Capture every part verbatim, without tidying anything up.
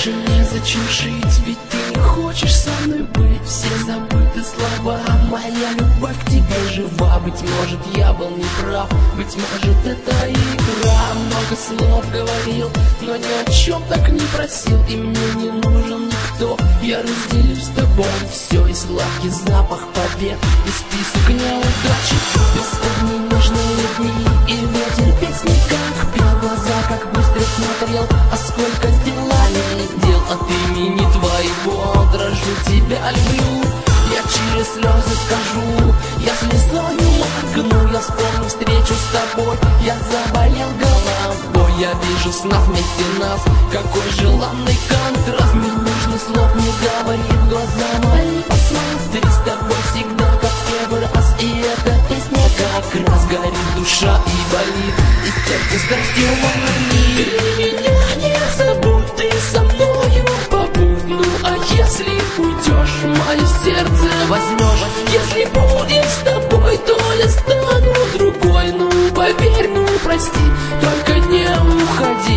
больше незачем жить, ведь ты не хочешь со мной быть. Все забыты слова, моя любовь к тебе жива. Быть может, я был неправ, быть может, это игра. Много слов говорил, но ни о чем так не просил, и мне не нужен никто. Я разделю с тобой все, и сладкий запах побед, и список неудачи. Бесстыдные нежные дни, и ветер песни как пел, глаза как быстро смотрел, а сколько сделали дел от имени твоего. Дрожу, тебя люблю, я через слезы скажу, я слезою моргну, я вспомню встречу с тобой, я заболел головой. Я вижу в снах вместе нас, какой желанный контраст. Мне нужно слов не говори, в глаза мои посмотри, с тобой всегда как в первый раз. И эта песня как раз горит, душа и болит, и сердце страстью манит. Ты меня не забудь, ты со мною побудь. Ну а если уйдешь, мое сердце возьмешь. Если будем с тобой, то я стану другой. Ну поверь, ну прости, только не уходи.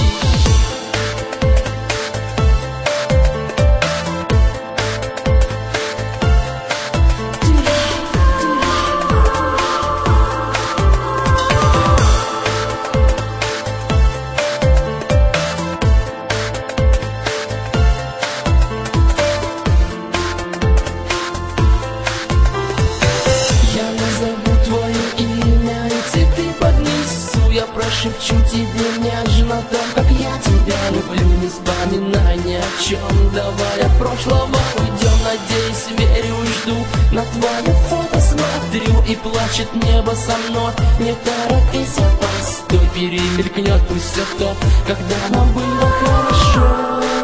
Я прошепчу тебе нежно то, как я тебя люблю. Не вспоминай ни о чем, давай от прошлого уйдем. Надеюсь, верю и жду, на твое фото смотрю, и плачет небо со мной. Не торопись, а постой, перемелькнет пусть все то, когда нам было хорошо.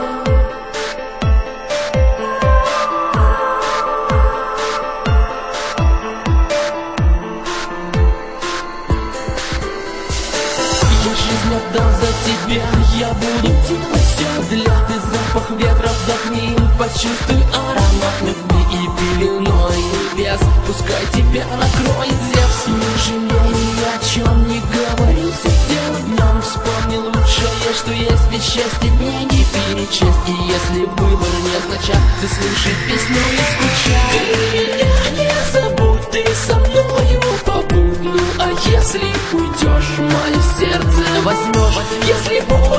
Отдам за тебя, я буду делать все для. Ты запах ветра вдохни, почувствуй аромат любви и пеленой небес. Пускай тебя накроет Зевс. Не жалей ни о чем, не говори, все дело днем. Вспомни лучшее, что есть, ведь счастье дней не перечесть. И если выбор не означает, ты слушай песню и скучай. Ты меня не забудь, ты со мною побудь. Ну а если уйдешь, мое сердце возьмешь. Если